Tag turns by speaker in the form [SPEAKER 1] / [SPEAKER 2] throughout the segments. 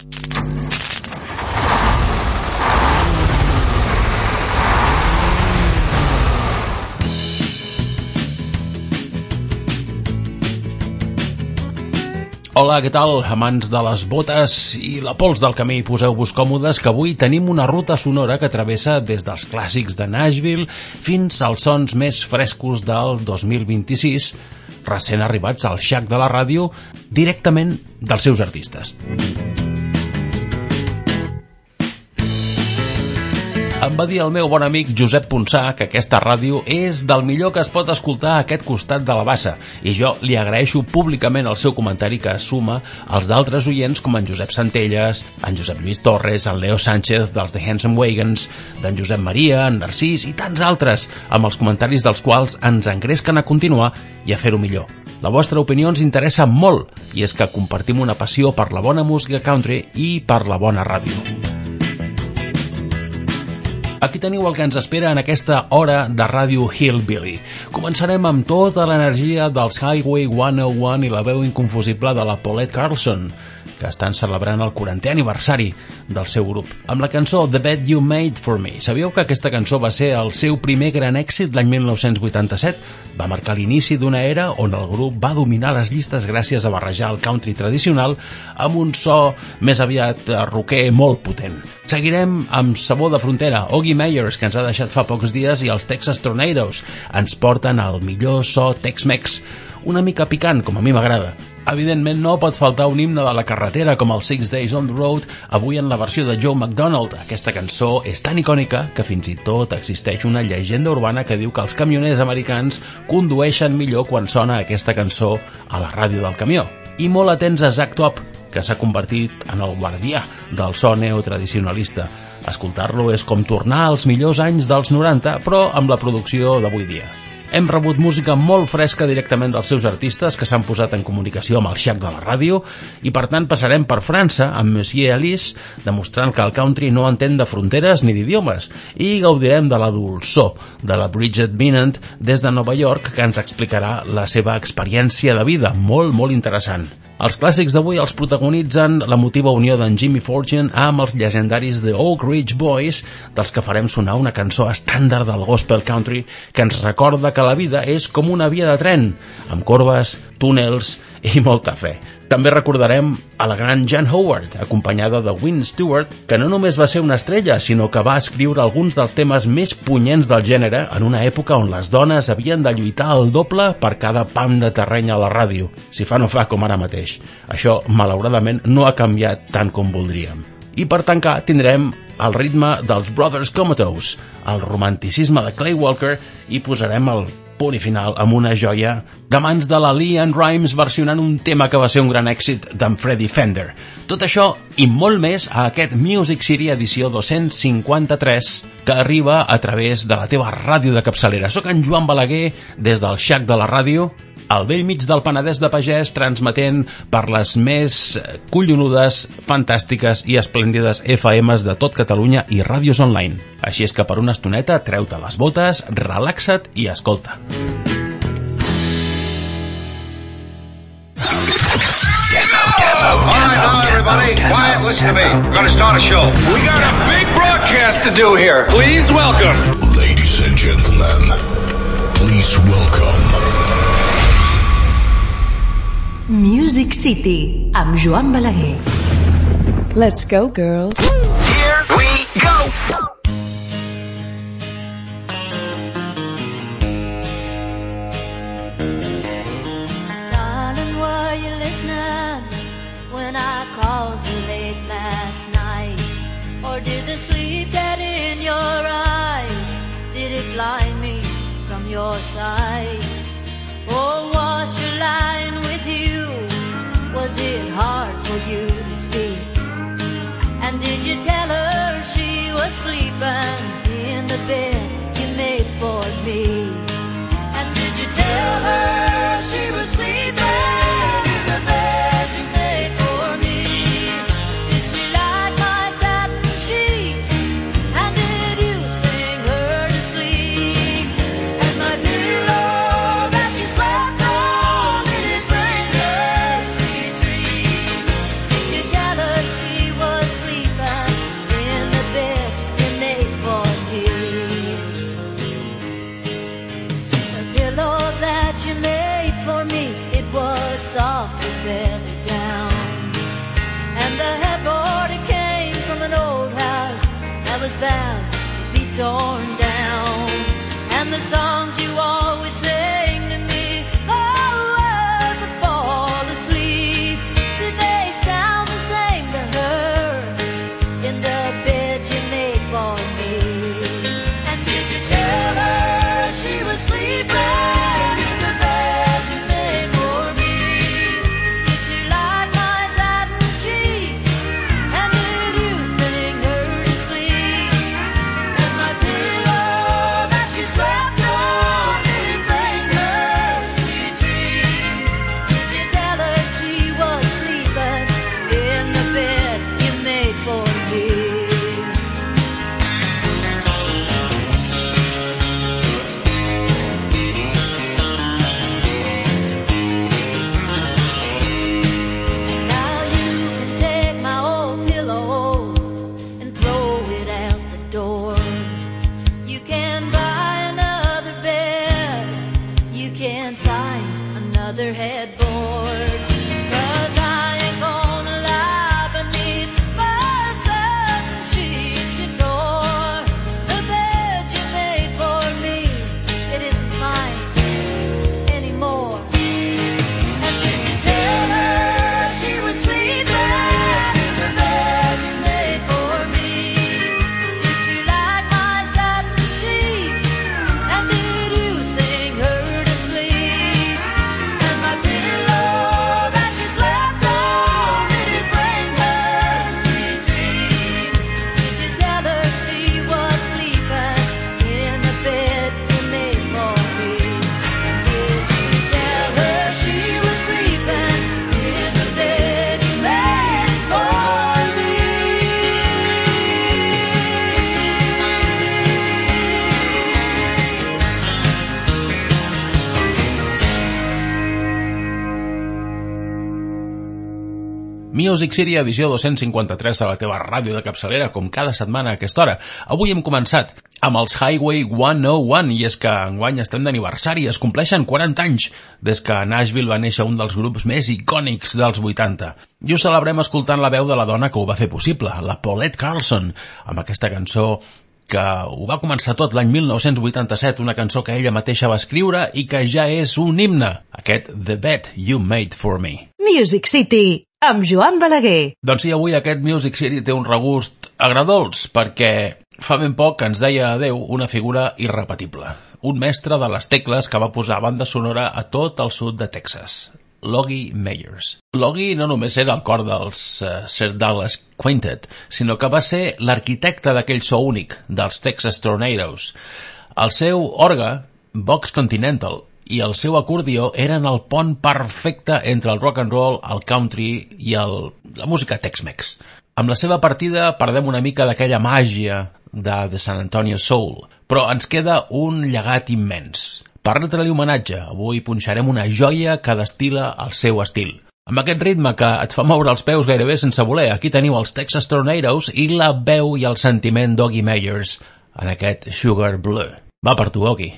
[SPEAKER 1] Hola, què tal, amants de les botes i la pols del camí? Poseu-vos còmodes, que avui tenim una ruta sonora que travessa des dels clàssics de Nashville fins als sons més frescos del 2026, recent arribats al Shack de la ràdio, directament dels seus artistes. Em va dir el meu bon amic Josep Ponsà que aquesta ràdio és del millor que es pot escoltar a aquest costat de la bassa, i jo li agraeixo públicament el seu comentari, que suma als d'altres oients com en Josep Centelles, en Josep Lluís Torres, en Leo Sánchez dels The Handsome Wagons, d'en Josep Maria, en Narcís i tants altres, amb els comentaris dels quals ens engresquen a continuar i a fer-ho millor. La vostra opinió ens interessa molt, i és que compartim una passió per la bona música country i per la bona ràdio. Aquí teniu el que ens espera en aquesta hora de Ràdio Hillbilly. Començarem amb tota l'energia dels Highway 101 i la veu inconfusible de la Paulette Carlson, que estan celebrant el 40è aniversari del seu grup, amb la cançó The Bed You Made For Me. Sabíeu que aquesta cançó va ser el seu primer gran èxit l'any 1987? Va marcar l'inici d'una era on el grup va dominar les llistes gràcies a barrejar el country tradicional amb un so més aviat rocker molt potent. Seguirem amb sabor de frontera. Oggy Meyers, que ens ha deixat fa pocs dies, i els Texas Tornadoes ens porten al millor so Tex-Mex, una mica picant, com a mi m'agrada. Evidentment no pot faltar un himne de la carretera com el 6 Days on the Road, avui en la versió de Joe McDonald. Aquesta cançó és tan icònica que fins i tot existeix una llegenda urbana que diu que els camioners americans condueixen millor quan sona aquesta cançó a la ràdio del camió. I molt atents a Zach Top, que s'ha convertit en el guardià del so neotradicionalista. Escoltar-lo és com tornar als millors anys dels 90, però amb la producció d'avui dia. Hem rebut música molt fresca directament dels seus artistes que s'han posat en comunicació amb el Shack de la ràdio, i per tant passarem per França amb Monsieur Alice, demostrant que el country no entén de fronteres ni d'idiomes, i gaudirem de la dolçor de la Bridget Vinant des de Nova York, que ens explicarà la seva experiència de vida, molt interessant. Els clàssics d'avui els protagonitzen l'emotiva unió d'en Jimmy Fortune amb els llegendaris The Oak Ridge Boys, dels que farem sonar una cançó estàndard del gospel country que ens recorda que la vida és com una via de tren, amb corbes, túnels i molta fe. També recordarem a la gran Jan Howard, acompanyada de Wynn Stewart, que no només va ser una estrella, sinó que va escriure alguns dels temes més punyents del gènere en una època on les dones havien de lluitar el doble per cada pam de terreny a la ràdio, si fa no fa com ara mateix. Això, malauradament, no ha canviat tant com voldríem. I per tancar tindrem el ritme dels Brothers Comatose, el romanticisme de Clay Walker, i posarem el punt i final amb una joia de mans de la LeAnn Rimes versionant un tema que va ser un gran èxit d'en Freddie Fender. Tot això i molt més a aquest Music City edició 253 que arriba a través de la teva ràdio de capçalera. Soc en Joan Balaguer des del Shack de la ràdio, al vell mig del Penedès de Pagès, transmetent per les més collonudes, fantàstiques i esplèndides FMs de tot Catalunya i ràdios online. Així és que per una estoneta treu-te les botes, relaxa't i escolta.
[SPEAKER 2] All right, now everybody, quiet, listen to me. We're going to start a show.
[SPEAKER 3] We got a big broadcast to do here. Please welcome.
[SPEAKER 4] Ladies and gentlemen, please welcome.
[SPEAKER 5] Music City, amb Joan Balaguer.
[SPEAKER 6] Let's go, girls.
[SPEAKER 3] Here we go.
[SPEAKER 7] Darling, were you listening when I called you late last night? Or did the sleep get in your eyes? Did it blind me from your sight? Or was she lying with you? Was it hard for you to speak? And did you tell her she was sleeping in the bed you made for me? And did you tell her she was sleeping in the bed you made for me? Did she like my satin sheets? And did you sing her to sleep? And my pillow that she slept on, did it bring her sweet dreams? Did you tell her she was about to be torn down. And the songs you always sang to me, oh, as I fall asleep, did they sound the same to her in the bed you made for me? And did you tell her she was sleeping in the bed you made for me? Did she like my satin sheets? And did you sing her to sleep? And my pillow that she slept on, did it bring her sweet dreams? Did you tell her she was sleeping in the bed you made for me? Now you can take my old pillow and throw it out the door. You can buy another bed, you can find another headboard. 'Cause I ain't gonna lie beneath my satin sheets you tore. The bed you made for me, it isn't mine anymore. And did you tell her she was sleeping in the bed you made for me? Did she like my satin sheets? And did you sing her to sleep? And my pillow that she slept on, did it bring her sweet dreams? Did you tell her she was sleeping in the bed you made for me? Did you tell her she was sleeping in the bed you made for me?
[SPEAKER 1] Music City, edició 253 de la teva ràdio de capçalera, com cada setmana a aquesta hora. Avui hem començat amb els Highway 101, i és que enguany estem d'aniversari, es compleixen 40 anys des que a Nashville va néixer un dels grups més icònics dels 80. I ho celebrem escoltant la veu de la dona que ho va fer possible, la Paulette Carlson, amb aquesta cançó que ho va començar tot l'any 1987, una cançó que ella mateixa va escriure i que ja és un himne, aquest The Bed You Made For Me.
[SPEAKER 5] Music City, amb Joan Balaguer.
[SPEAKER 1] Doncs sí, avui aquest Music City té un regust agradolç, perquè fa ben poc que ens deia adeu una figura irrepetible, un mestre de les tecles que va posar banda sonora a tot el sud de Texas, Logie Meyers. Logie no només era el cor dels Sir Douglas Quintet, sinó que va ser l'arquitecte d'aquell so únic, dels Texas Tornadoes. El seu orgue, Vox Continental, i el seu acordió eren el pont perfecte entre el rock and roll, el country i la música Tex-Mex. Amb la seva partida perdem una mica d'aquella màgia de The San Antonio Soul, però ens queda un llegat immens. Per retre-li homenatge, avui punxarem una joia que destila el seu estil. Amb aquest ritme que et fa moure els peus gairebé sense voler, aquí teniu els Texas Tornadoes i la veu i el sentiment d'Oggie Meyers en aquest Sugar Blue. Va per tu, Oggie.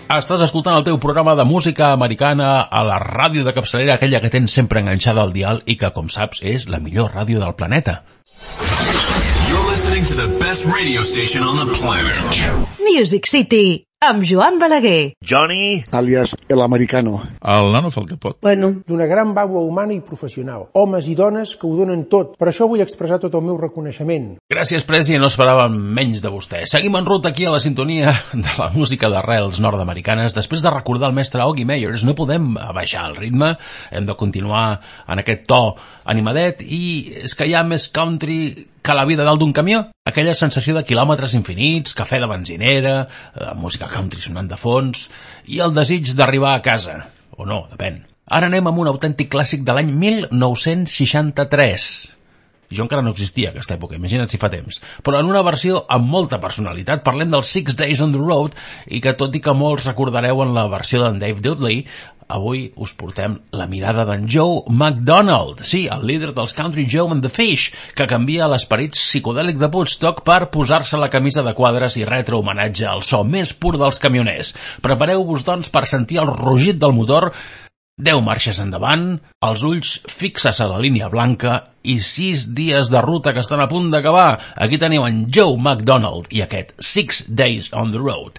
[SPEAKER 1] Estàs escoltant el teu programa de música americana a la ràdio de capçalera, aquella que tens sempre enganxada al dial i que, com saps, és la millor ràdio del planeta.
[SPEAKER 4] You're listening to the best radio station on the planet.
[SPEAKER 5] Music City, amb Joan Balaguer.
[SPEAKER 8] Johnny,
[SPEAKER 9] alias el americano.
[SPEAKER 10] El nano fa el que pot.
[SPEAKER 9] Bueno.
[SPEAKER 11] D'una gran vàlua humana i professional. Homes i dones que ho donen tot. Per això vull expressar tot el meu reconeixement.
[SPEAKER 1] Gràcies, Presi, no esperàvem menys de vostè. Seguim en ruta aquí a la sintonia de la música d'arrels nord-americanes. Després de recordar el mestre Oggy Meyers, no podem baixar el ritme. Hem de continuar en aquest to animadet i és que hi ha més country que la vida dalt d'un camió. Aquella sensació de quilòmetres infinits, cafè de benzinera, música country sonant de fons i el desig d'arribar a casa. O no, depèn. Ara anem amb un autèntic clàssic de l'any 1963. Jo encara no existia aquesta època, imagina't si fa temps. Però en una versió amb molta personalitat. Parlem dels 6 Days on the Road i que tot i que molts recordareu en la versió d'en Dave Dudley, avui us portem la mirada d'en Joe McDonald, sí, el líder dels Country Joe and the Fish, que canvia l'esperit psicodèlic de Woodstock per posar-se la camisa de quadres i retre homenatge al so més pur dels camioners. Prepareu-vos, doncs, per sentir el rugit del motor, 10 marxes endavant, els ulls fixes a la línia blanca i 6 dies de ruta que estan a punt d'acabar. Aquí teniu en Joe McDonald i aquest 6 Days on the Road.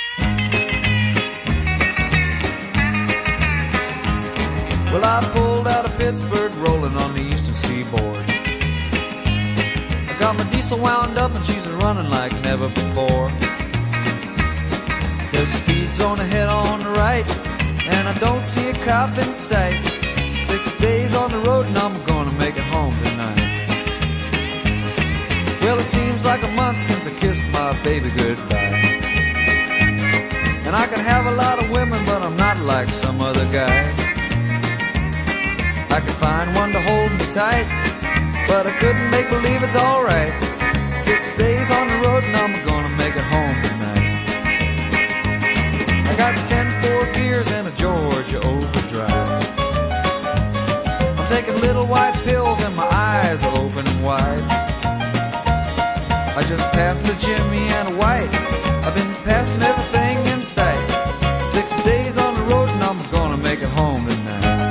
[SPEAKER 12] Well, I pulled out of Pittsburgh, rolling on the eastern seaboard. I got my diesel wound up and she's running like never before. There's a speed zone ahead on the right, and I don't see a cop in sight. 6 days on the road and I'm gonna make it home tonight. Well, it seems like a month since I kissed my baby goodbye. And I could have a lot of women, but I'm not like some other guys. I could find one to hold me tight, but I couldn't make believe it's alright. 6 days on the road and I'm gonna make it home tonight. I got 10 gears and a Georgia overdrive. I'm taking little white pills and my eyes are open wide. I just passed the Jimmy and a White. I've been passing everything in sight. 6 days on the road and I'm gonna make it home tonight.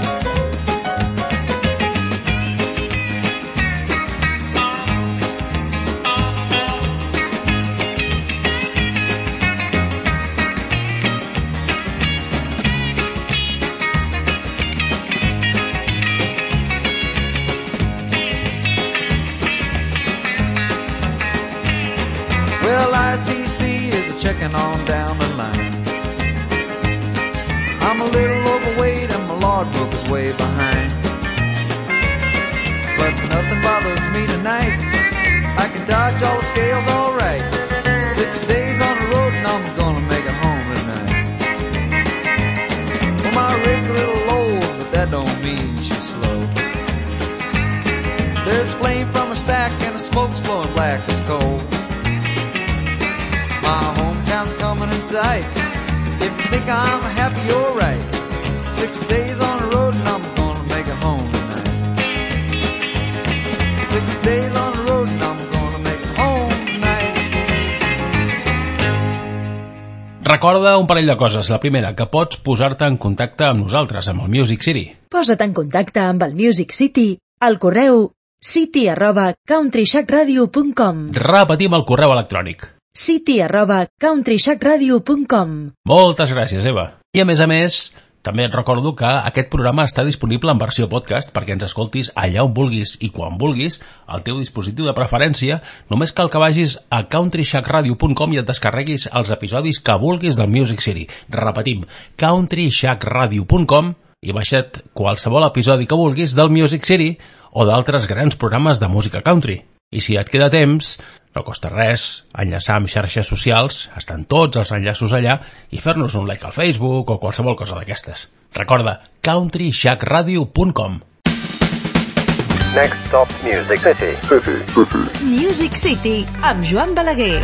[SPEAKER 12] Well, ICC is checking on down the line. I'm a little overweight and my logbook is way behind. But nothing bothers me tonight. I can dodge all the scales all right. 6 days on the road and I'm gonna make it home tonight. Well, my rig's a little old, but that don't mean she's slow. There's flame from a stack and the smoke's blowing black as coal. My hometown's coming in sight. If you think I'm happy, you're right. 6 days on the road and I'm gonna make it home tonight. 6 days on the road and I'm gonna make it home tonight.
[SPEAKER 1] Recorda un parell de coses. La primera, que pots posar-te en contacte amb nosaltres, amb el Music City.
[SPEAKER 5] Posa't en contacte amb el Music City al correu city@countryshackradio.com.
[SPEAKER 1] Repetim el correu electrònic.
[SPEAKER 5] city@countryshackradio.com.
[SPEAKER 1] Moltes gràcies, Eva. I a més, també et recordo que aquest programa està disponible en versió podcast perquè ens escoltis allà on vulguis i quan vulguis, al teu dispositiu de preferència. Només cal que vagis a countryshackradio.com i et descarreguis els episodis que vulguis del Music City. Repetim, countryshackradio.com i baixa't qualsevol episodi que vulguis del Music City o d'altres grans programes de música country. I si et queda temps, no costa res enllaçar amb xarxes socials, estan tots els enllaços allà, i fer-nos un like al Facebook o qualsevol cosa d'aquestes. Recorda, countryshackradio.com.
[SPEAKER 2] Next stop, Music City.
[SPEAKER 5] Music City, amb Joan Balaguer.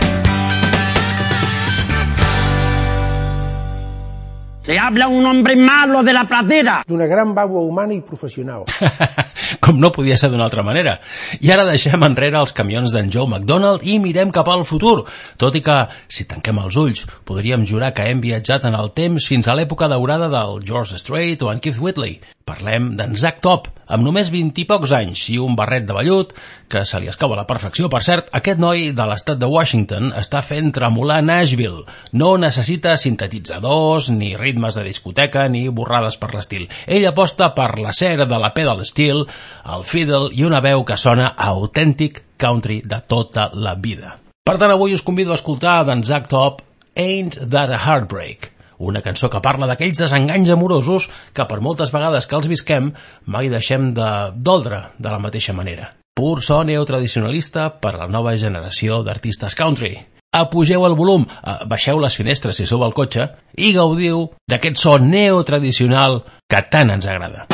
[SPEAKER 13] Se habla un hombre malo de la pradera.
[SPEAKER 11] D'una gran vàlua humana i professional.
[SPEAKER 1] Com com no podia ser d'una altra manera. I ara deixem enrere els camions d'en Joe McDonald i mirem cap al futur, tot i que, si tanquem els ulls, podríem jurar que hem viatjat en el temps fins a l'època daurada del George Strait o en Keith Whitley. Parlem d'en Zack Top, amb només 20 i pocs anys i un barret de vellut, que se li escau a la perfecció. Per cert, aquest noi de l'estat de Washington està fent tremolar Nashville. No necessita sintetitzadors, ni ritmes de discoteca, ni borrades per l'estil. Ell aposta per la cera de la pedal steel, el fiddle i una veu que sona a autèntic country de tota la vida. Per tant, avui us convido a escoltar d'en Zack Top Ain't That a Heartbreak, una cançó que parla d'aquells desenganys amorosos que per moltes vegades que els visquem mai deixem de doldre de la mateixa manera. Pur so neotradicionalista per a la nova generació d'artistes country. Apugeu el volum, baixeu les finestres si sou al cotxe i gaudiu d'aquest so neotradicional que tant ens agrada.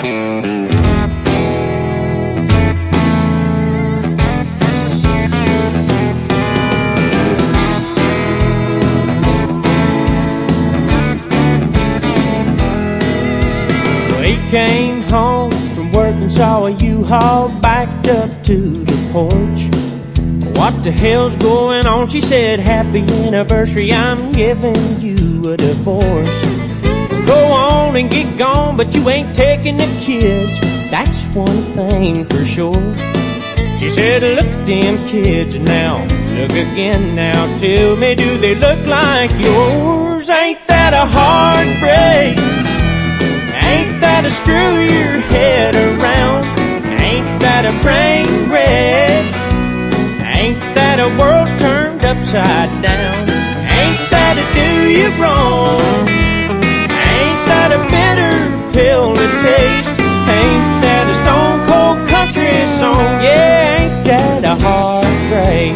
[SPEAKER 8] He came home from work and saw a U-Haul backed up to the porch. What the hell's going on? She said, happy anniversary, I'm giving you a divorce. Go on and get gone, but you ain't taking the kids, that's one thing for sure. She said, look at them kids now, look again now, tell me, do they look like yours? Ain't that a heartbreak? Ain't that a screw your head around? Ain't that a brain wreck? Ain't that a world turned upside down? Ain't that a do you wrong? Ain't that a bitter pill to taste? Ain't that a stone cold country song? Yeah, ain't that a heartbreak?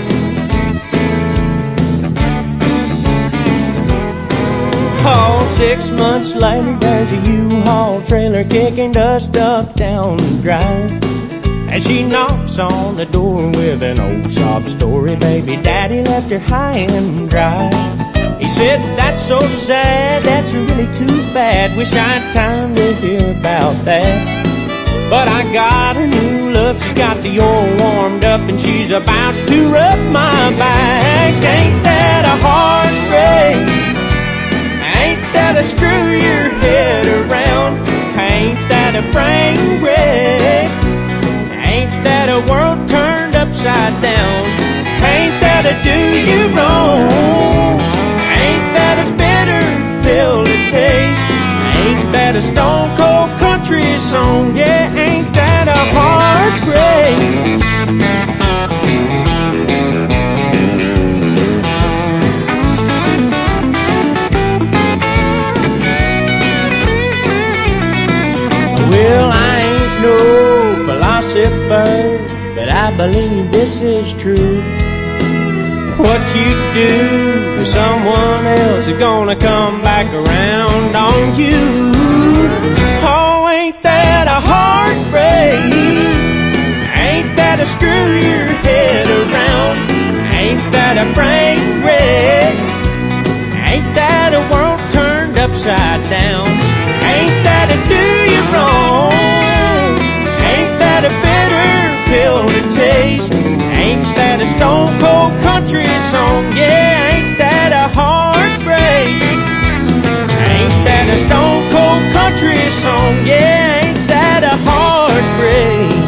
[SPEAKER 8] Oh, 6 months later, there's a U-Haul trailer kicking dust up down the drive. As she knocks on the door with an old sob story, baby daddy left her high and dry. He said, that's so sad, that's really too bad, wish I had time to hear about that. But I got a new love, she's got the oil warmed up and she's about to rub my back. Ain't that a heartbreak? Ain't that a screw your head around? Ain't that a brain wreck? Ain't that a world turned upside down? Ain't that a do you wrong? Ain't that a bitter pill to taste? Ain't that a stone cold country song? Yeah, ain't that a heartbreak? Well, I ain't no philosopher, but I believe this is true. What you do to someone else is gonna come back around on you. Oh, ain't that a heartbreak? Ain't that a screw your head around? Ain't that a brain wreck? Ain't that a world turned upside down? Ain't that a do you wrong? Ain't that a bitter pill to taste? Ain't that a stone cold country song? Yeah, ain't that a heartbreak? Ain't that a stone cold country song? Yeah, ain't that a heartbreak?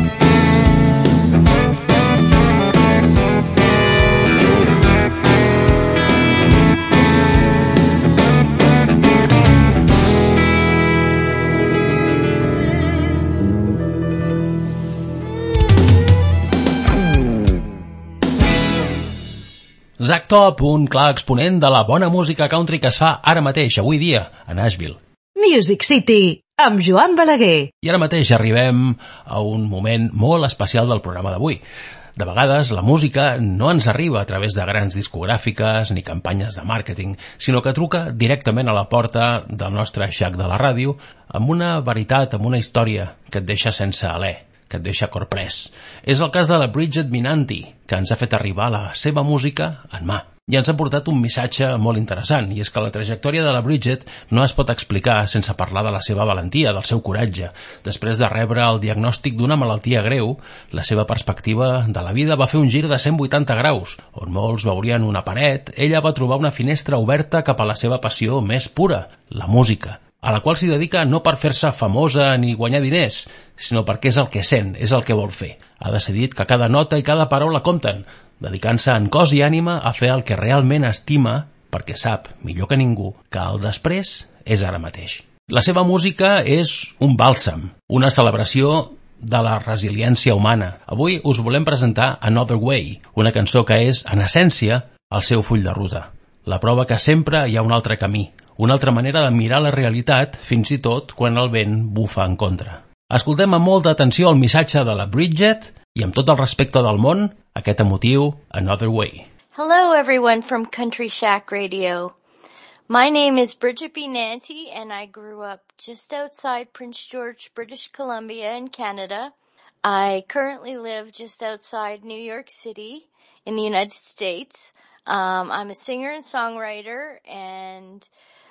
[SPEAKER 1] Zack Top, un clar exponent de la bona música country que es fa ara mateix, avui dia, a Nashville.
[SPEAKER 5] Music City, amb Joan Balaguer.
[SPEAKER 1] I ara mateix arribem a un moment molt especial del programa d'avui. De vegades, la música no ens arriba a través de grans discogràfiques ni campanyes de màrqueting, sinó que truca directament a la porta del nostre xac de la ràdio amb una veritat, amb una història que et deixa sense alè, que et deixa corprès. És el cas de la Bridget Minanti, que ens ha fet arribar la seva música en mà. i ens ha portat un missatge molt interessant, i és que la trajectòria de la Bridget no es pot explicar sense parlar de la seva valentia, del seu coratge. Després de rebre el diagnòstic d'una malaltia greu, la seva perspectiva de la vida va fer un gir de 180 graus. On molts veurien una paret, ella va trobar una finestra oberta cap a la seva passió més pura, la música, a la qual s'hi dedica no per fer-se famosa ni guanyar diners, sinó perquè és el que sent, és el que vol fer. Ha decidit que cada nota i cada paraula compten, dedicant-se en cos i ànima a fer el que realment estima, perquè sap, millor que ningú, que el després és ara mateix. La seva música és un bàlsam, una celebració de la resiliència humana. Avui us volem presentar Another Way, una cançó que és, en essència, el seu full de ruta. La prova que sempre hi ha un altre camí, una altra manera de mirar la realitat, fins i tot quan el vent bufa en contra. Escoltem amb molta atenció el missatge de la Bridget i amb tot el respecte del món, aquest emotiu Another Way.
[SPEAKER 9] Hello everyone from Country Shack Radio. My name is Bridget B. Nanty and I grew up just outside Prince George, British Columbia in Canada. I currently live just outside New York City in the United States. I'm a singer and songwriter and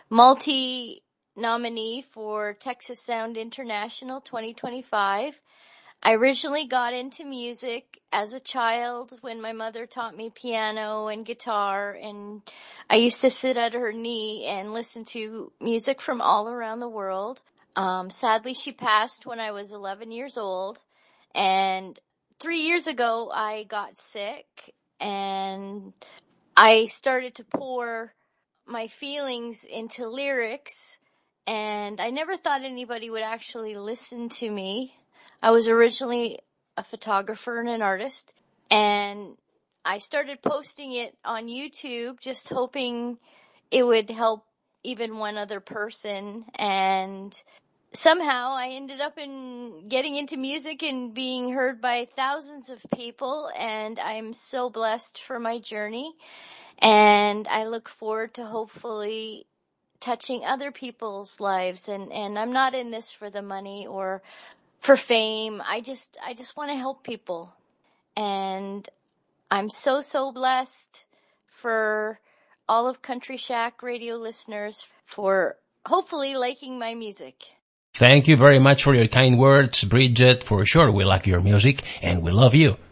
[SPEAKER 9] multi-nominee for Texas Sound International 2025. I originally got into music as a child when my mother taught me piano and guitar, and I used to sit at her knee and listen to music from all around the world. Sadly, she passed when I was 11 years old, and 3 years ago I got sick, and I started to pour my feelings into lyrics, and I never thought anybody would actually listen to me. I was originally a photographer and an artist, and I started posting it on YouTube just hoping it would help even one other person, and somehow I ended up getting into music and being heard by thousands of people, and I'm so blessed for my journey, and I look forward to hopefully touching other people's lives, and I'm not in this for the money or for fame. I just want to help people. And I'm so blessed for all of Country Shack Radio listeners for hopefully liking my music.
[SPEAKER 1] Thank you very much for your kind words, Bridget. For sure, we like your music and we love you.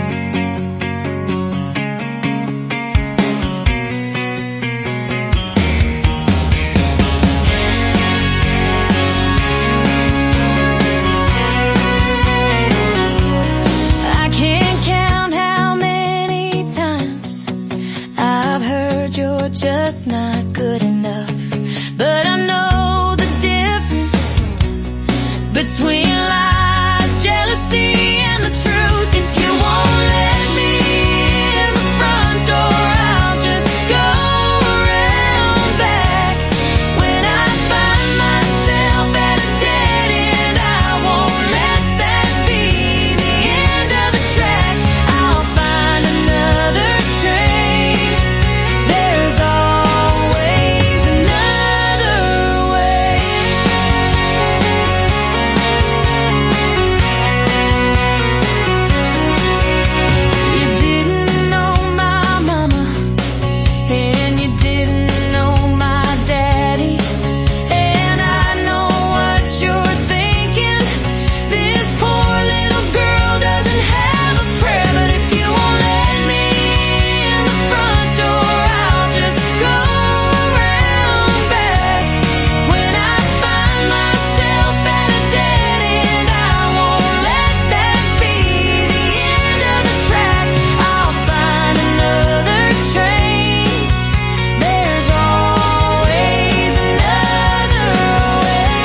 [SPEAKER 7] Just not good enough, but I know the difference between lies, jealousy, and the truth. If you won't let me in the front door, I'll just go around back. When I find myself at a dead end, I won't let that be the end of the track. I'll find another train. There's always another way. You didn't know my mama, and you didn't know my daddy, and I know what you're thinking. This poor little girl doesn't have a prayer, but if you won't let me in the front door, I'll just go around back. When I find myself at a dead end, I won't let that be the end of the track. I'll find another train. There's always another way.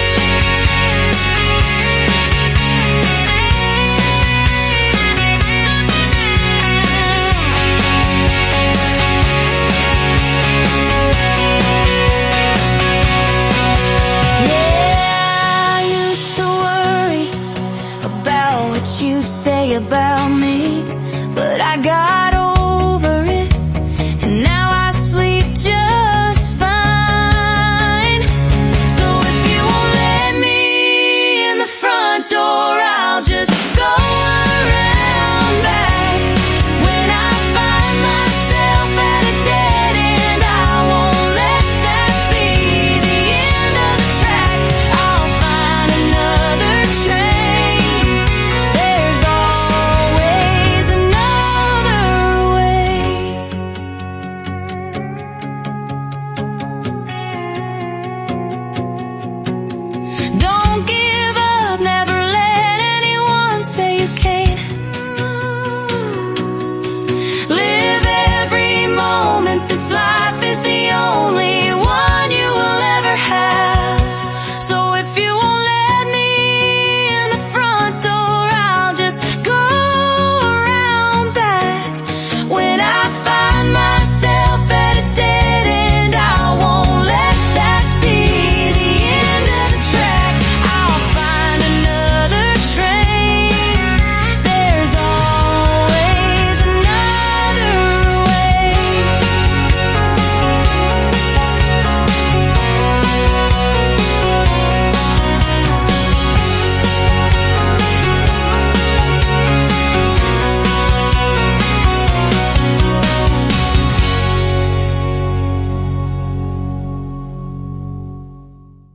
[SPEAKER 7] Yeah, I used to worry about what you'd say about me, but I got over it, and now I sleep just fine. So if you won't let me in the front door, I'll just go around back. When I find myself at a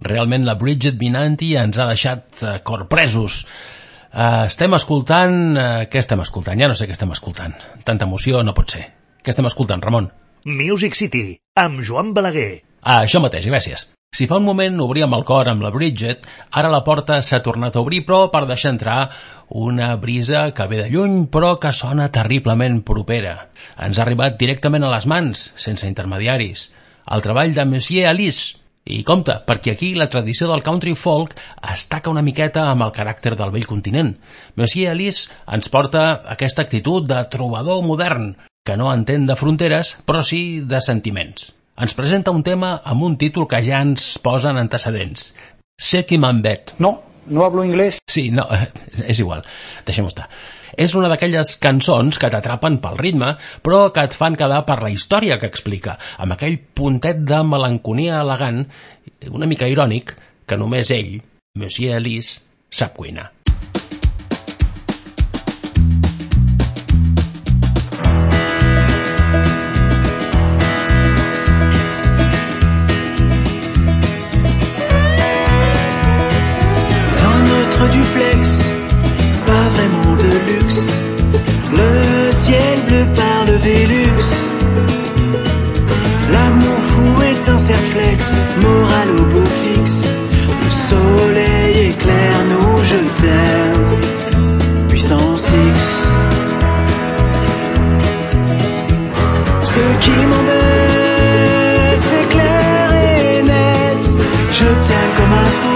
[SPEAKER 1] Realment la Bridget Benanti ens ha deixat corpresos. Estem escoltant... Què estem escoltant? Ja no sé què estem escoltant. Tanta emoció no pot ser. Què estem escoltant, Ramon?
[SPEAKER 10] Music City, amb Joan Balaguer.
[SPEAKER 1] Això mateix, gràcies. Si fa un moment obríem el cor amb la Bridget, ara la porta s'ha tornat a obrir, però per deixar entrar una brisa que ve de lluny, però que sona terriblement propera. Ens ha arribat directament a les mans, sense intermediaris. El treball de Monsieur Alice. I compte, perquè aquí la tradició del country folk es taca una miqueta amb el caràcter del vell continent. Monsieur Alice ens porta aquesta actitud de trobador modern, que no entén de fronteres, però sí de sentiments. Ens presenta un tema amb un títol que ja ens posen antecedents. Sé qui m'embet.
[SPEAKER 13] No hablo inglés.
[SPEAKER 1] Sí, no, és igual, deixem-ho estar. És una d'aquelles cançons que t'atrapen pel ritme, però que et fan quedar per la història que explica, amb aquell puntet de melancolia elegant, una mica irònic, que només ell, Monsieur Alice, sap cuinar.
[SPEAKER 14] Duplex, pas vraiment de luxe. Le ciel bleu par le Vélux. L'amour fou est un serflex, moral au beau fixe. Le soleil éclaire nos je t'aime, puissance X. Ce qui m'embête, c'est clair et net. Je t'aime comme un fou.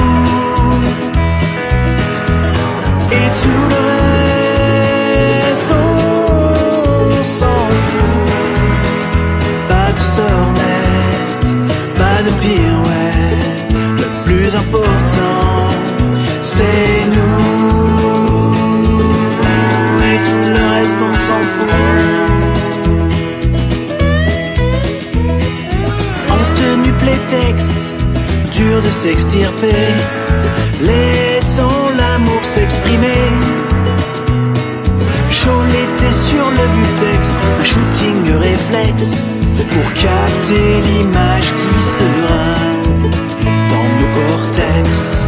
[SPEAKER 14] Et tout le reste, on s'en fout. Pas de sornette, pas de pirouette. Le plus important, c'est nous. Et tout le reste, on s'en fout. En tenue plétex, dur de s'extirper. Laissons l'amour s'exprimer. Chaud l'été sur le butex, un shooting réflexe pour capter l'image qui sera dans nos cortex.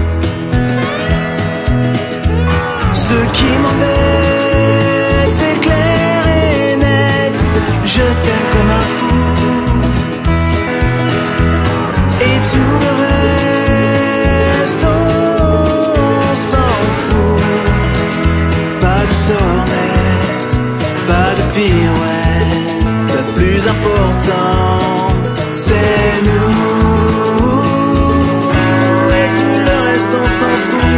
[SPEAKER 14] Ce qui m'embête, c'est clair et net. Je t'aime comme un fou. Et tout le reste, on s'en fout. Pas de sornette, pas de pirouette. Le plus important, c'est nous. Et tout le reste, on s'en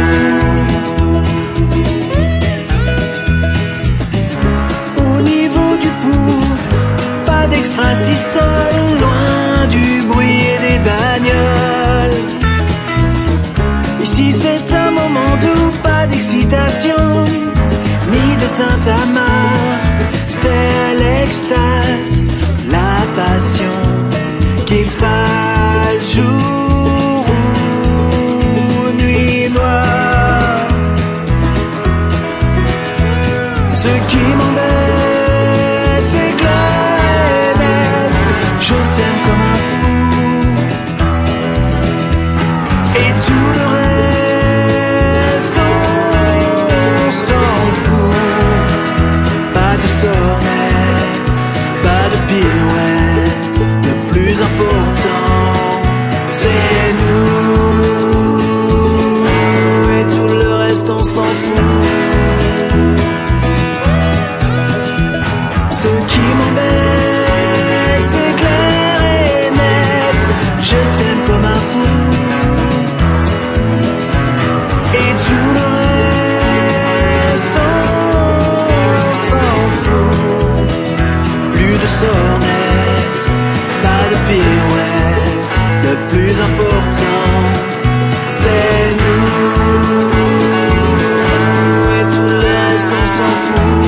[SPEAKER 14] fout. Au niveau du pouls, pas d'extrasystole, loin du bruit et des bagnoles. Ici c'est un moment doux, pas d'excitation, ni de tintamarre. C'est l'extase, la passion, qu'il fasse jour ou nuit noire. Ce qui m'embête, c'est clair et net. Je t'aime comme un fou. Et tout le reste, on s'en fout. Pas de sornette, pas de pirouette. Le plus important, c'est nous. Et tout le reste, on s'en fout. Ce qui m'embête, c'est clair et net. Je t'aime comme un fou. Et tout le reste, on s'en fout. Plus de sornette, pas de pirouette. Le plus important, c'est nous. Et tout le reste, on s'en fout.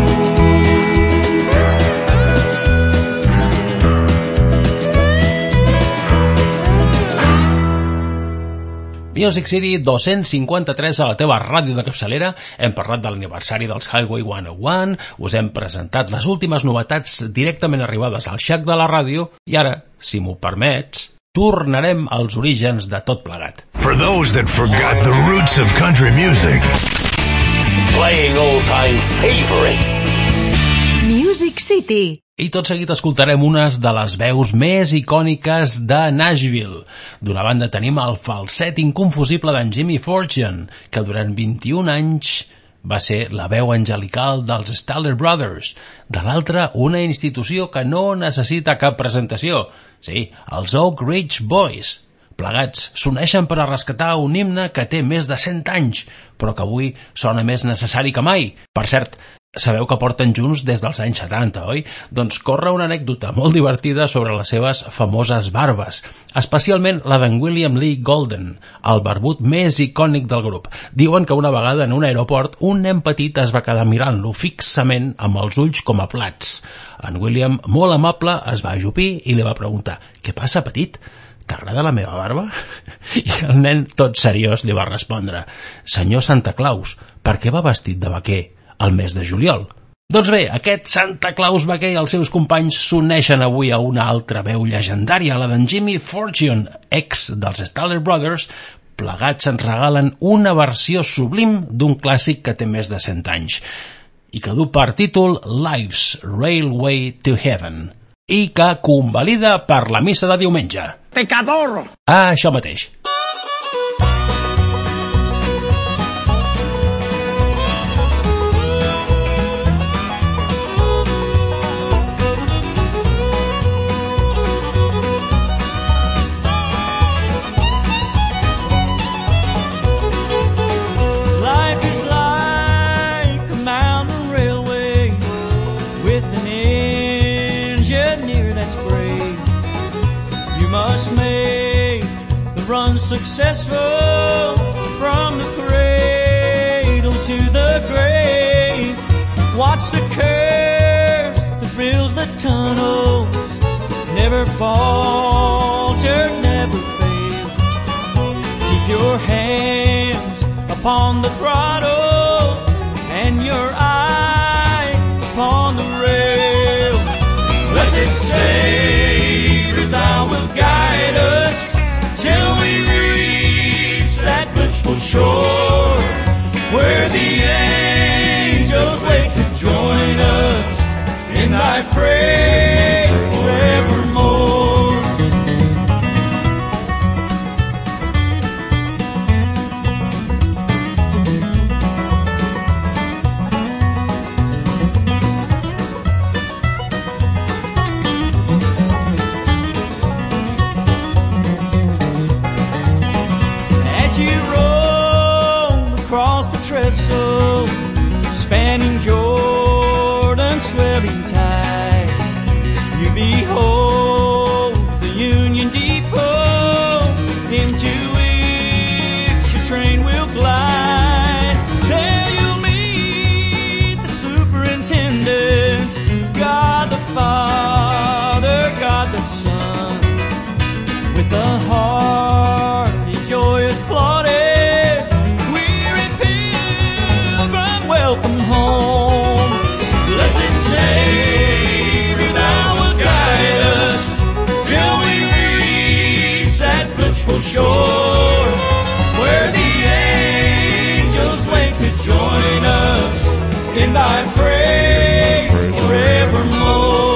[SPEAKER 1] Music City 253 a la teva ràdio de capçalera. Hem parlat de l'aniversari dels Highway 101, us hem presentat les últimes novetats directament arribades al xac de la ràdio i ara, si m'ho permets, tornarem als orígens de tot plegat.
[SPEAKER 13] For those that forgot the roots of country music.
[SPEAKER 15] Playing old-time favorites.
[SPEAKER 5] Music City.
[SPEAKER 1] I tot seguit escoltarem unes de les veus més icòniques de Nashville. D'una banda tenim el falset inconfusible d'en Jimmy Fortune, que durant 21 anys va ser la veu angelical dels Stellar Brothers. De l'altra, una institució que no necessita cap presentació. Sí, els Oak Ridge Boys. Plegats s'uneixen per a rescatar un himne que té més de 100 anys, però que avui sona més necessari que mai. Per cert, sabeu que porten junts des dels anys 70, oi? Doncs corre una anècdota molt divertida sobre les seves famoses barbes, especialment la d'en William Lee Golden, el barbut més icònic del grup. Diuen que una vegada en un aeroport un nen petit es va quedar mirant-lo fixament amb els ulls com a plats. En William, molt amable, es va ajupir i li va preguntar: «Què passa, petit? T'agrada la meva barba?» I el nen, tot seriós, li va respondre: «Senyor Santa Claus, per què va vestit de vaquer al mes de juliol?» Doncs bé, aquest Santa Claus vaquer i els seus companys s'uneixen avui a una altra veu llegendària, la d'en Jimmy Fortune, ex dels Stellar Brothers. Plegats ens regalen una versió sublim d'un clàssic que té més de 100 anys i que du per títol Life's Railway to Heaven i que convalida per la missa de diumenge.
[SPEAKER 16] Pecador!
[SPEAKER 1] Ah, això mateix.
[SPEAKER 8] Successful from the cradle to the grave. Watch the curves that fills the tunnel, never falter, never fail. Keep your hands upon the throttle and your eye upon the rail. Blessed Savior, thou wilt guide us till we reach that blissful shore, where the angels wait to join us in thy praise forevermore. Spanning Jordan's swelling tide, you behold the Union Depot, into which your train will glide. There you'll meet the superintendent, God the Father, God the Son, with a hearty, joyous plaudit. Welcome home. Blessed Savior, thou wilt guide us till we reach that blissful shore, where the angels wait to join us in thy praise forevermore.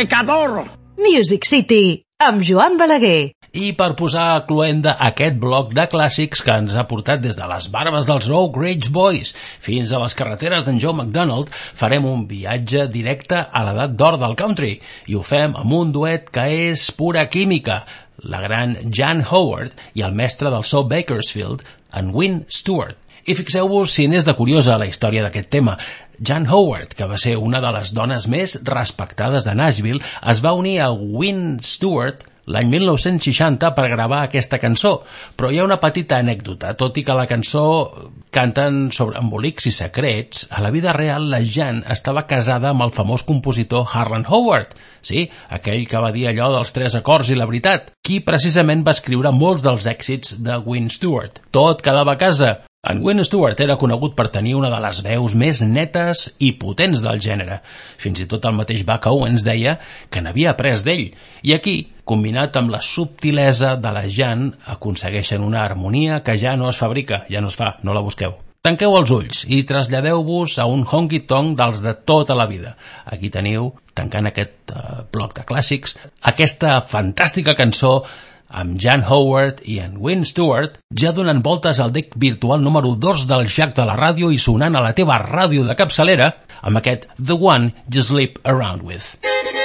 [SPEAKER 16] pecador!
[SPEAKER 5] Music City, amb Joan Balaguer.
[SPEAKER 1] I per posar a cluenda aquest bloc de clàssics que ens ha portat des de les barbes dels Oak Ridge Boys fins a les carreteres d'en Joe McDonald, farem un viatge directe a l'edat d'or del country, i ho fem amb un duet que és pura química, la gran Jan Howard i el mestre del so Bakersfield, en Win Stewart. I fixeu-vos si n'és de curiosa la història d'aquest tema. Jan Howard, que va ser una de les dones més respectades de Nashville, es va unir a Win Stewart l'any 1960 per gravar aquesta cançó, però hi ha una petita anècdota. Tot i que la cançó canten sobre embolics i secrets, a la vida real la Jan estava casada amb el famós compositor Harlan Howard, sí, aquell que va dir allò dels 3 acords i la veritat, qui precisament va escriure molts dels èxits de Win Stewart. Tot quedava a casa. En Win Stewart era conegut per tenir una de les veus més netes i potents del gènere. Fins i tot el mateix Buck Owens deia que n'havia après d'ell. I aquí, combinat amb la subtilesa de la Jan, aconsegueixen una harmonia que ja no es fabrica, ja no es fa, no la busqueu. Tanqueu els ulls i traslladeu-vos a un honky-tonk dels de tota la vida. Aquí teniu, tancant aquest bloc de clàssics, aquesta fantàstica cançó amb Jan Howard i en Win Stewart, ja donant voltes al deck virtual número 2 del Jack de la ràdio i sonant a la teva ràdio de capçalera amb aquest The One You Sleep Around With.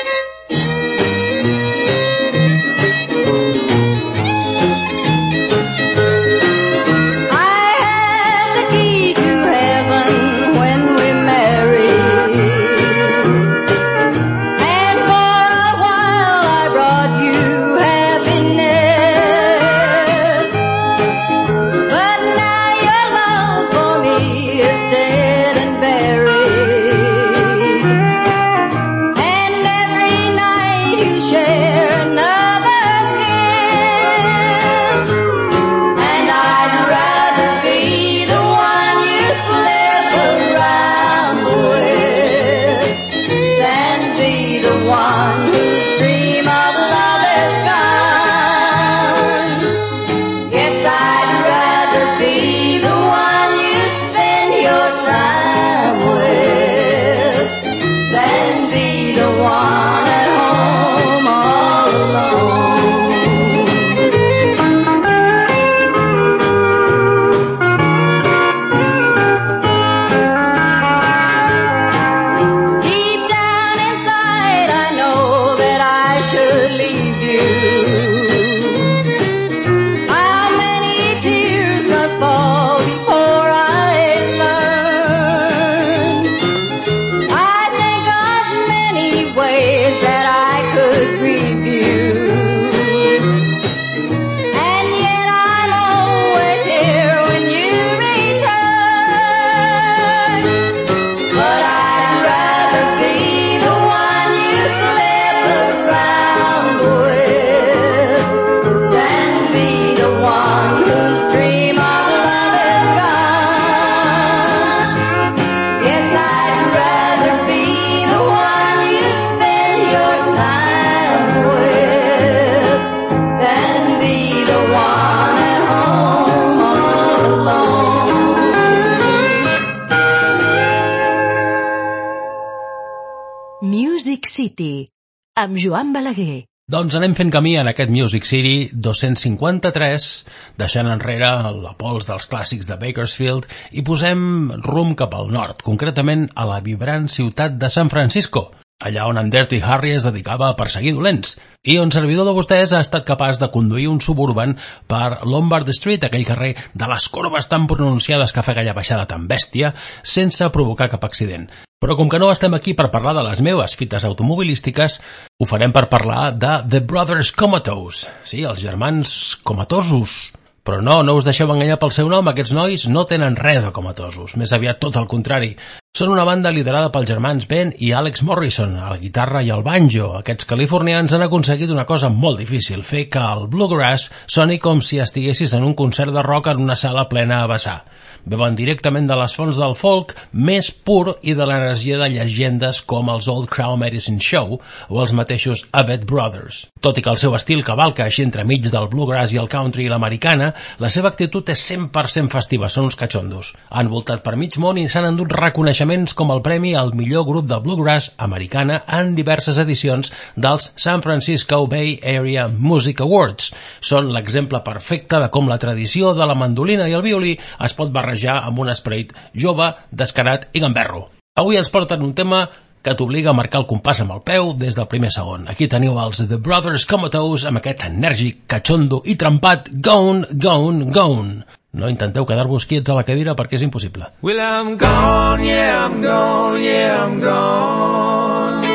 [SPEAKER 5] City, amb Joan Balaguer.
[SPEAKER 1] Doncs anem fent camí en aquest Music City 253, deixant enrere la pols dels clàssics de Bakersfield i posem rumb cap al nord, concretament a la vibrant ciutat de San Francisco, allà on en Dirty Harry es dedicava a perseguir dolents, i on servidor de vostès ha estat capaç de conduir un suburban per Lombard Street, aquell carrer de les corbes tan pronunciades que fa aquella baixada tan bèstia, sense provocar cap accident. Però com que no estem aquí per parlar de les meves fites automobilístiques, ho farem per parlar de The Brothers Comatose, sí, els germans comatosos. Però no us deixeu enganyar pel seu nom, aquests nois no tenen res de comatosos, més aviat tot el contrari. Són una banda liderada pels germans Ben i Alex Morrison, a la guitarra i al banjo. Aquests californians han aconseguit una cosa molt difícil, fer que el bluegrass soni com si estiguessis en un concert de rock en una sala plena a vessar. Beuen directament de les fonts del folk més pur i de l'energia de llegendes com els Old Crow Medicine Show o els mateixos Avett Brothers. Tot i que el seu estil cavalca així entremig del bluegrass i el country i l'americana, la seva actitud és 100% festiva, són uns catxondos. Han voltat per mig món i s'han endut reconeixement reconeixements com el premi al millor grup de bluegrass americana en diverses edicions dels San Francisco Bay Area Music Awards. Són l'exemple perfecte de com la tradició de la mandolina i el violí es pot barrejar amb un esperit jove, descarat i gamberro. Avui ens porten un tema que t'obliga a marcar el compàs amb el peu des del primer segon. Aquí teniu els The Brothers Comatose amb aquest enèrgic, cachondo i trempat Gone, Gone, Gone. No intenteu quedar-vos quiets a la cadira perquè és impossible.
[SPEAKER 16] Well, I'm gone, yeah, I'm gone, yeah, I'm gone.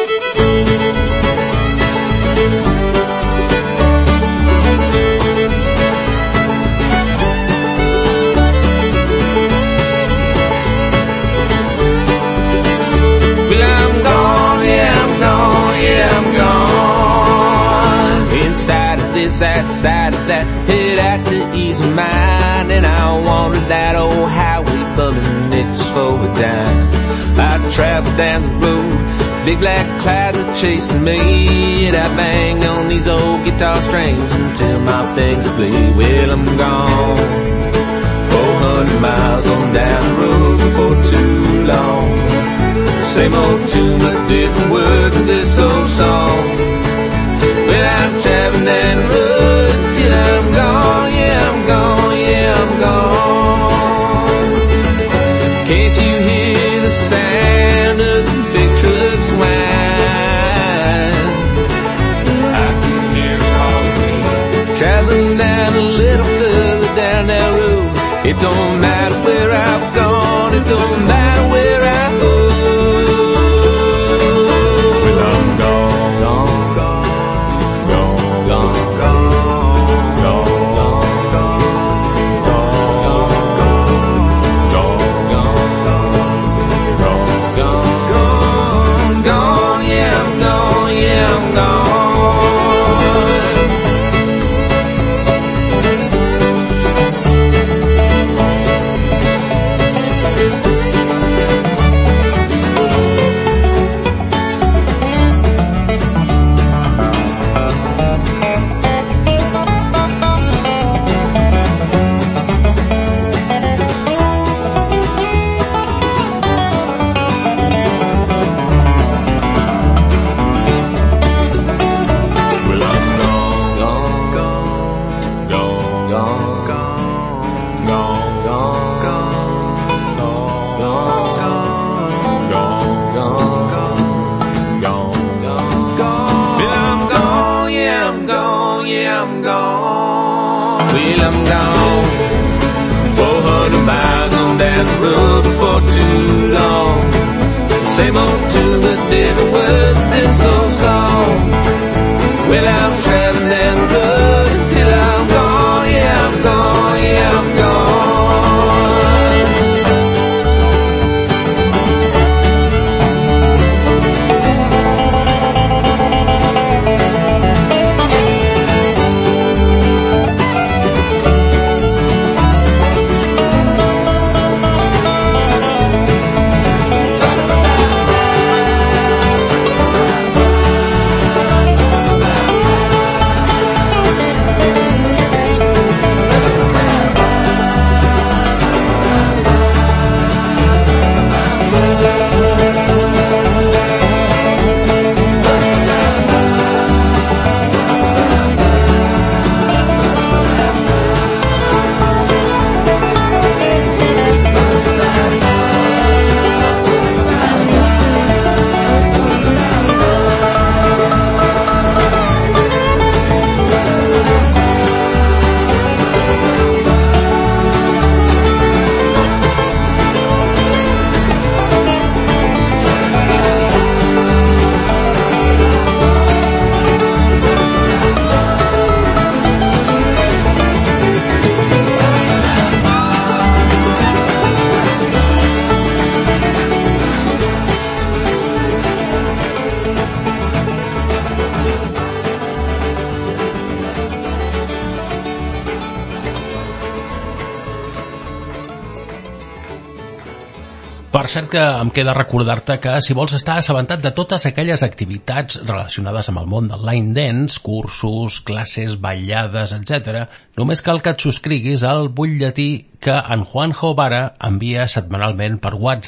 [SPEAKER 8] That side of that head out to ease my mind, and I wanted that old highway bumming nickels for a dime. I traveled down the road, big black clouds are chasing me, and I bang on these old guitar strings until my fingers bleed. Well, I'm gone 400 miles on down the road before too long. Same old tune, but different words of this old song. Well, I'm traveling down the road till I'm gone, yeah, I'm gone, yeah, I'm gone. Can't you hear the sound of the big trucks whine? I can hear it calling me. Traveling down a little further down that road. It don't matter where I've gone, it don't matter where I go. Well, I'm gone. Same old tune, but different words of this old song. Well, I'm traveling down the road until I'm gone, yeah, I'm gone, yeah, I'm gone.
[SPEAKER 1] Per cert que em queda recordar-te que si vols estar assabentat de totes aquelles activitats relacionades amb el món del line dance, cursos, classes, ballades, etc., només cal que et subscriguis al butlletí que en Juanjo Vara envia setmanalment per WhatsApp.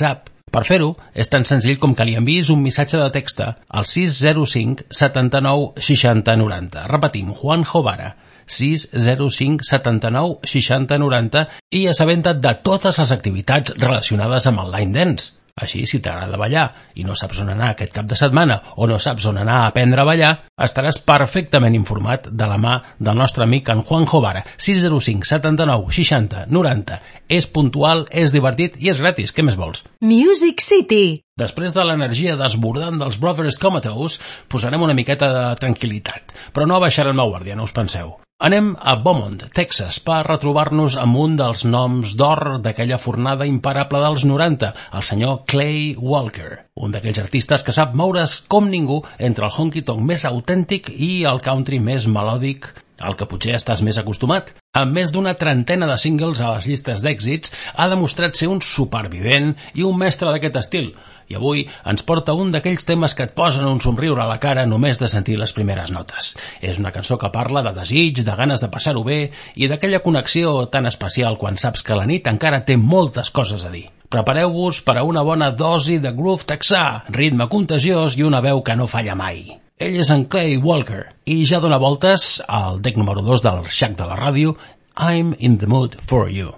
[SPEAKER 1] Per fer-ho, és tan senzill com que li enviïs un missatge de text al 605 79 60 90. Repetim, Juan Jovara, 605 79 60 90, i assabenta't de totes les activitats relacionades amb el line dance. Així, si t'agrada ballar i no saps on anar aquest cap de setmana o no saps on anar a aprendre a ballar, estaràs perfectament informat de la mà del nostre amic en Juan Jovara. 605 79 60 90. És puntual, és divertit i és gratis. Què més vols?
[SPEAKER 5] Music City.
[SPEAKER 1] Després de l'energia desbordant dels Brothers Comatose, posarem una miqueta de tranquil·litat, però no baixarem la guàrdia, no us penseu. Anem a Beaumont, Texas, per retrobar-nos amb un dels noms d'or d'aquella fornada imparable dels 90, el senyor Clay Walker, un d'aquells artistes que sap moure's com ningú entre el honky-tonk més autèntic i el country més melòdic, al que potser estàs més acostumat. Amb més d'una trentena de singles a les llistes d'èxits, ha demostrat ser un supervivent i un mestre d'aquest estil. I avui ens porta un d'aquells temes que et posen un somriure a la cara només de sentir les primeres notes. És una cançó que parla de desig, de ganes de passar-ho bé i d'aquella connexió tan especial quan saps que la nit encara té moltes coses a dir. Prepareu-vos per a una bona dosi de groove texà, ritme contagiós i una veu que no falla mai. Ell és en Clay Walker i ja dona voltes al deck número 2 del Shack de la ràdio, I'm in the mood for you.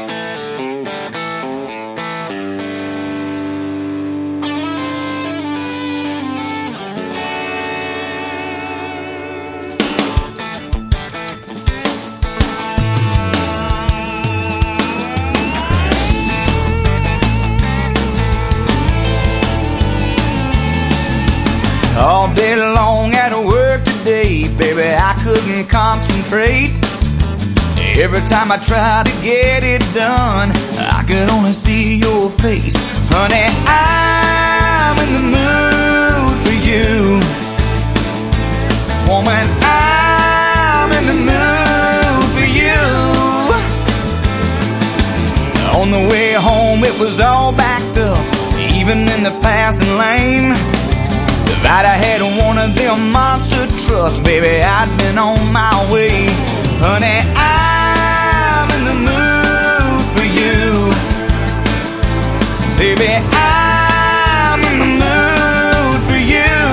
[SPEAKER 16] All day long at work today, baby, I couldn't concentrate. Every time I try to get it done, I could only see your face. Honey, I'm in the mood for you. Woman, I'm in the mood for you. On the way home, it was all backed up, even in the passing lane. If I'd have had one of them monster trucks, baby, I'd been on my way. Honey, I'm in the mood for you. Baby, I'm in the mood for you.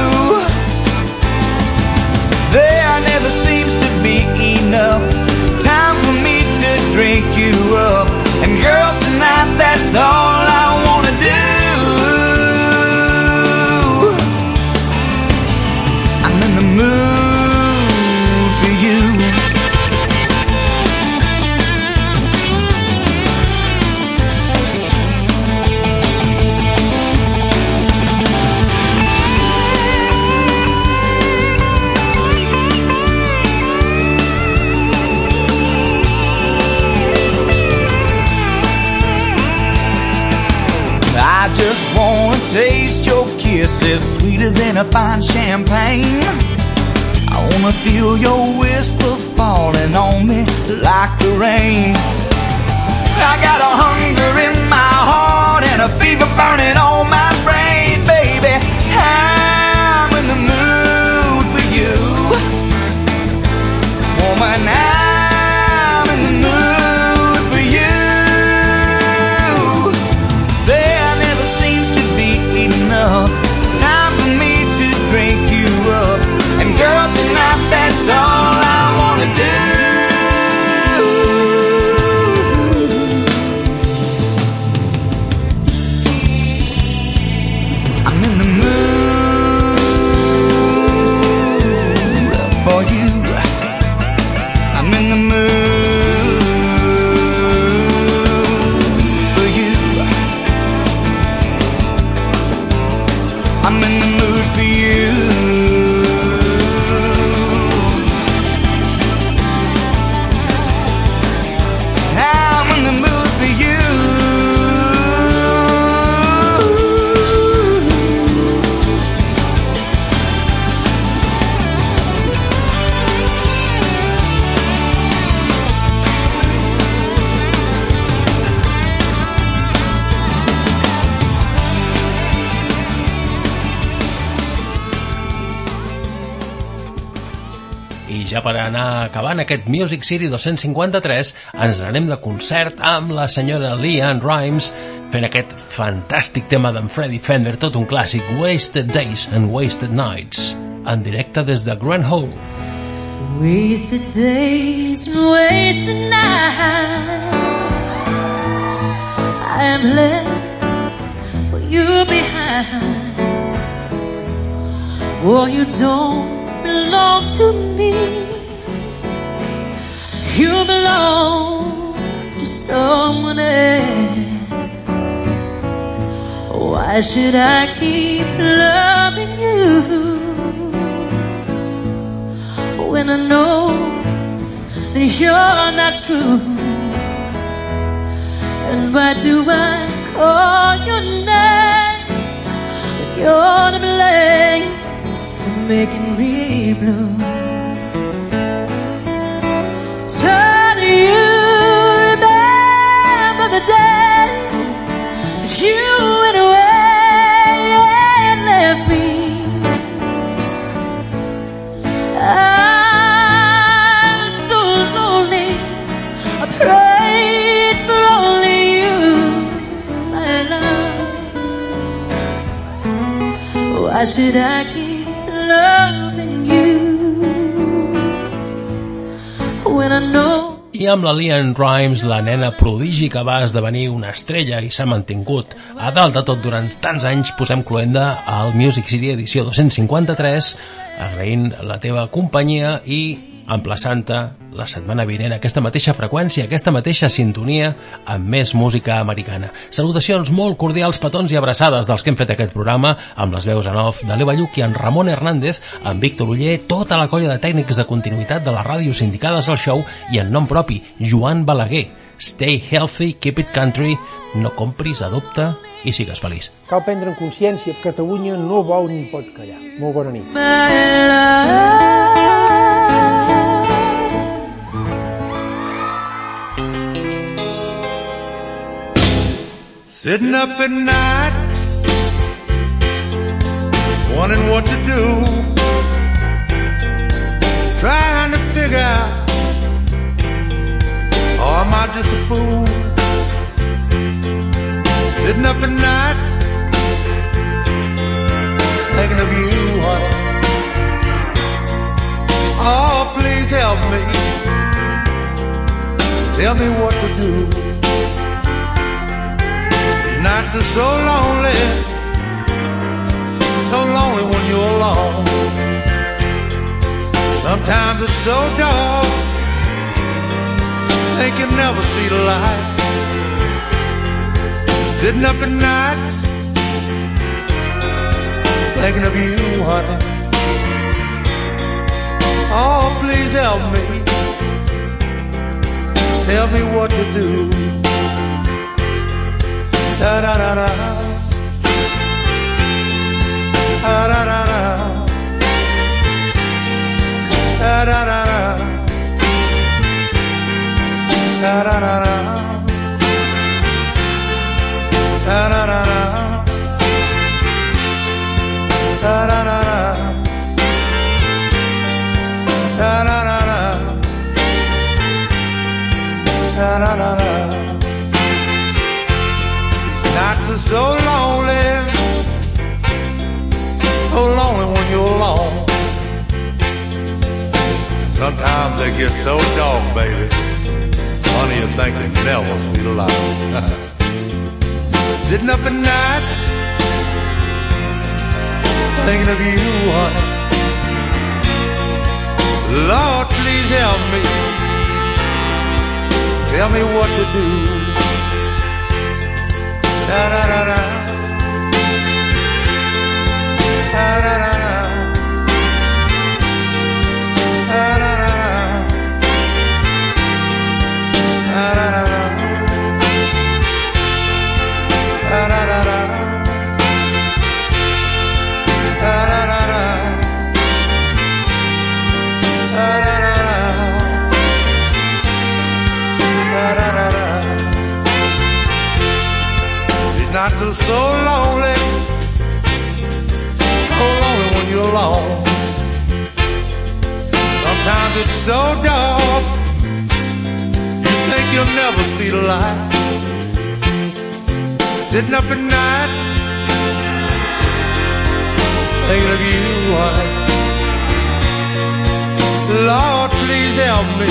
[SPEAKER 16] There never seems to be enough time for me to drink you up. And girl, tonight that's all I wanna do. The mood for you. I just wanna taste your kisses, sweeter than a fine champagne. I wanna feel your whisper falling on me like the rain. I got a hunger in my heart and a fever burning on my brain, baby. I'm in the mood for you. Woman, I'm in the mood for you. There never seems to be enough time for me to drink you up. And girl, tonight that's all I wanna do.
[SPEAKER 1] ja per anar acabant aquest Music City 253 ens anem de concert amb la senyora LeAnn Rimes fent aquest fantàstic tema d'en Freddie Fender, tot un clàssic, Wasted Days and Wasted Nights, en directe des de Grand Hall.
[SPEAKER 17] Wasted days and wasted nights, I am left for you behind, for you don't belong to me, you belong to someone else. Why should I keep loving you when I know that you're not true? And why do I call your name when you're to blame for making me blue? Turn you remember the day that you went away and left me. I'm so lonely, I prayed for only you, my love. Why should I keep loving you when I know?
[SPEAKER 1] I amb la LeAnn Rimes, la nena prodigi que va esdevenir una estrella i s'ha mantingut a dalt de tot durant tants anys, posem cloenda al Music City edició 253, agraint la teva companyia i emplaçant-te la setmana vinent a aquesta mateixa freqüència, aquesta mateixa sintonia amb més música americana. Salutacions molt cordials, petons i abraçades dels que hem fet aquest programa, amb les veus en off de l'Eva Lluc i en Ramon Hernández, amb Víctor Uller, tota la colla de tècnics de continuïtat de les ràdios sindicades al show i en nom propi, Joan Balaguer. Stay healthy, keep it country, no compris, adopta i sigues feliç.
[SPEAKER 11] Cal prendre en consciència que Catalunya no vol ni pot callar. Molt bona nit.
[SPEAKER 18] Sitting up at night, wondering what to do, trying to figure out, or am I just a fool? Sitting up at night, thinking of you, honey. Oh, please help me, tell me what to do. Nights are so lonely when you're alone. Sometimes it's so dark, think you'll never see the light. Sitting up at nights, thinking of you, honey. Oh, please help me, tell me what to do. Da da da da, da da da da, da da da da, da da da da, da da da da, da da da da, da da da da, da da da da. Nights are so lonely when you're alone. Sometimes they get so dark, baby, honey, you think you never see the light. Sitting up at night, thinking of you, honey. Lord, please help me, tell me what to do. Da da da da, da da da da, da da da da, da da da da, da da da da, da da da da, da da da da, da da da da. These nights are so lonely when you're alone. Sometimes it's so dark, you think you'll never see the light. Sitting up at night, thinking of you, wife. Lord, please help me.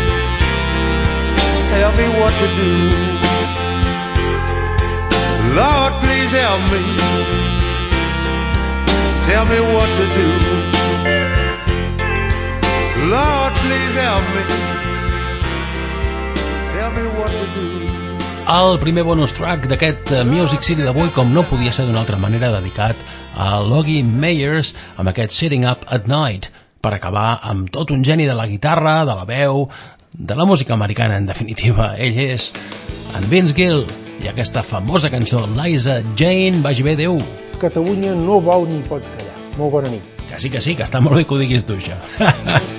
[SPEAKER 18] Help me what to do. Lord, please help me. Tell me what to do. Lord, please help me. Tell me what to do.
[SPEAKER 1] El primer bonus track d'aquest Music City d'avui, com no podia ser d'una altra manera, dedicat a Logie Meyers amb aquest Sitting Up at Night, per acabar amb tot un geni de la guitarra, de la veu, de la música americana, en definitiva. Ell és en Vince Gill i aquesta famosa cançó, Liza Jane. Vagi bé, adéu.
[SPEAKER 11] Catalunya no vol ni pot callar. Molt bona nit.
[SPEAKER 1] Que sí, que està molt bé que ho diguis tu, això.